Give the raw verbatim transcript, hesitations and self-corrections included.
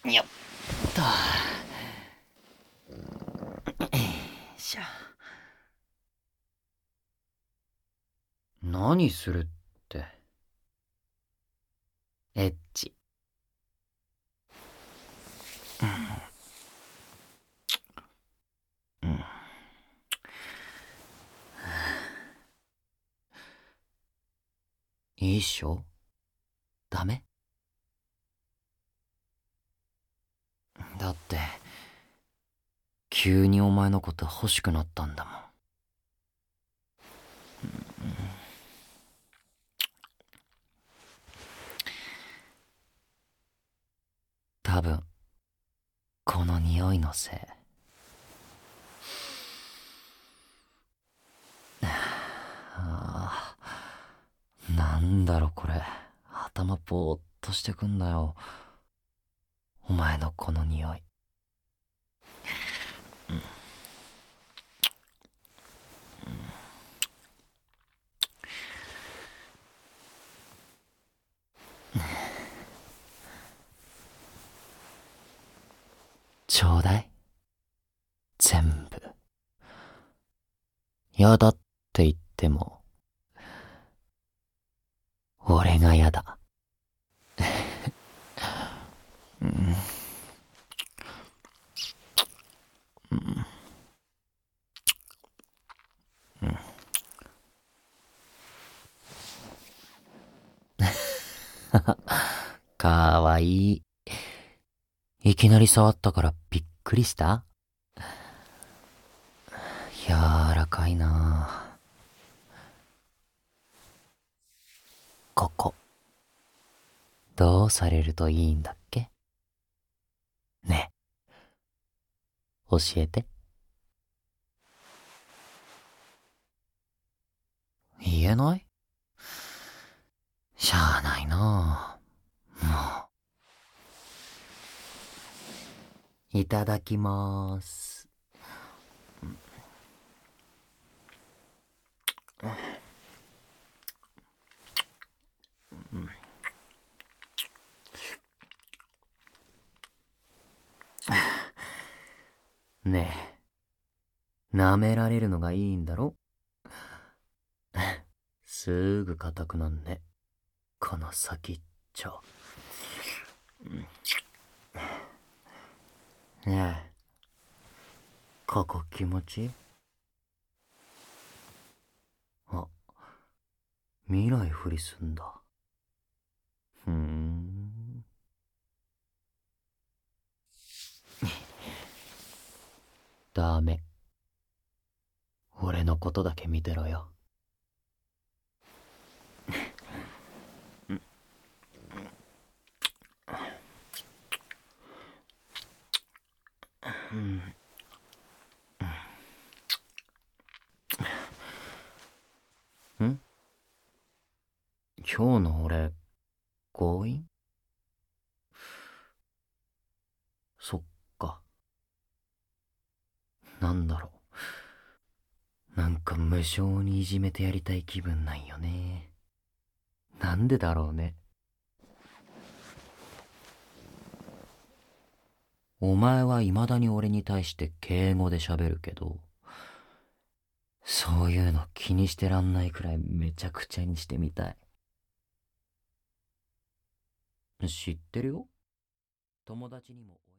よっと。しゃ。何するって。エッチ。うん。うん。いいっしょ？ダメ？だって、急にお前のこと欲しくなったんだもん。多分、この匂いのせい。ああ、なんだろこれ。頭ぼーっとしてくんだよ。お前のこの匂い。うん。ちょうだい。全部。やだって言っても、俺がやだ。うん。うん。うん。かわいい。いきなり触ったからびっくりした？柔らかいなあ。ここ、どうされるといいんだっけ？ねえ、教えて。言えない？しゃあないなあ。もう。いただきまーす。ねえ、舐められるのがいいんだろ？すぐ硬くなんね。この先っちょ。ねえ、ここ気持ちいい？あ、未来ふりすんだ。ふーん。ダメ。俺のことだけ見てろよ。うん。ん？今日の俺、強引？そっか。なんだろう。なんか無性にいじめてやりたい気分なんよね。なんでだろうね。お前は未だに俺に対して敬語で喋るけど、そういうの気にしてらんないくらいめちゃくちゃにしてみたい。知ってるよ。友達にも。